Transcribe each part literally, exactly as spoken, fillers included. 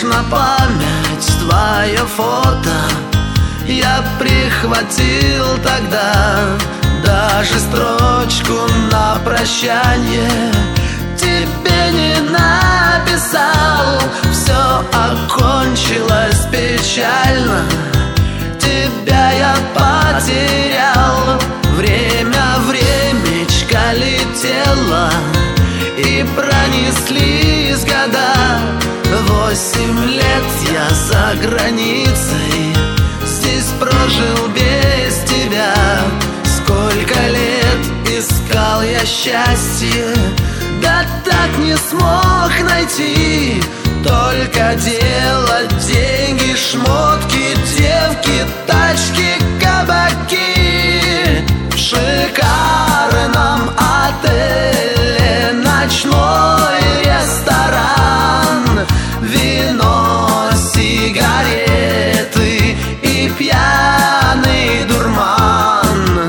лишь на память твое фото я прихватил тогда. Даже строчку на прощание тебе не написал. Все окончилось печально, тебя я потерял. Время, времечко летело, и пронеслись года. Восемь лет я за границей, здесь прожил без тебя. Сколько лет искал я счастье, да так не смог найти. Только делать деньги, шмотки, девки, тачки, кабаки. В шикарном отеле ночной ресторан, вино, сигареты и пьяный дурман.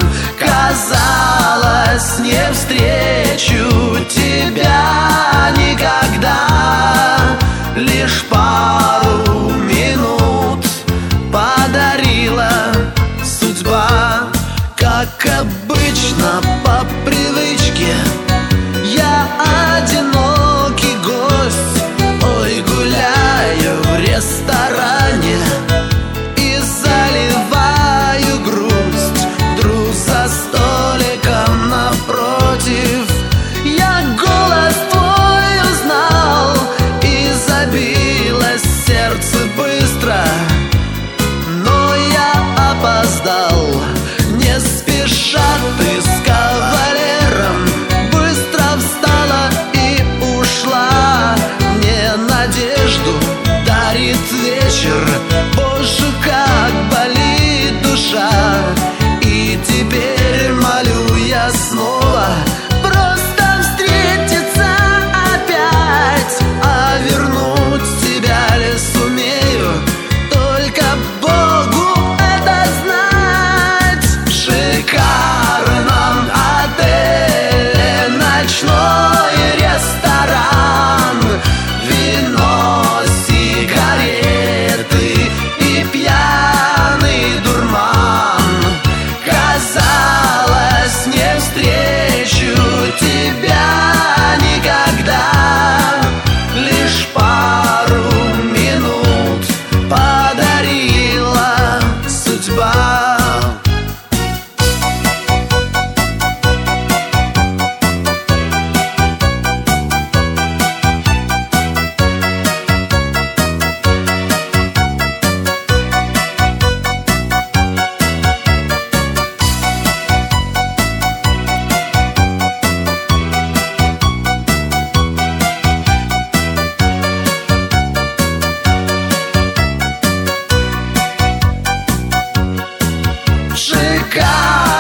Казалось, не встречу тебя никогда. Лишь пару минут подарила судьба. Как обычно, по привычке я одинокий гость. Ой, гуляю в ресторане и заливаю грусть. Друг за столиком напротив, я голос твой узнал, и забилось сердце быстро, но я опоздал. Не спеша ты с кавалером быстро встала и ушла. Мне надежду дарит вечер, боже, как болит душа. И теперь молю я снова просто встретиться опять. А вернуть тебя ли сумею, только Богу это знать. В шикарном отеле ночной ресторан, вино, сигареты и пьяный дурман. Казалось, не встречу тебя никогда. Лишь пару минут подарила судьба. В шикарном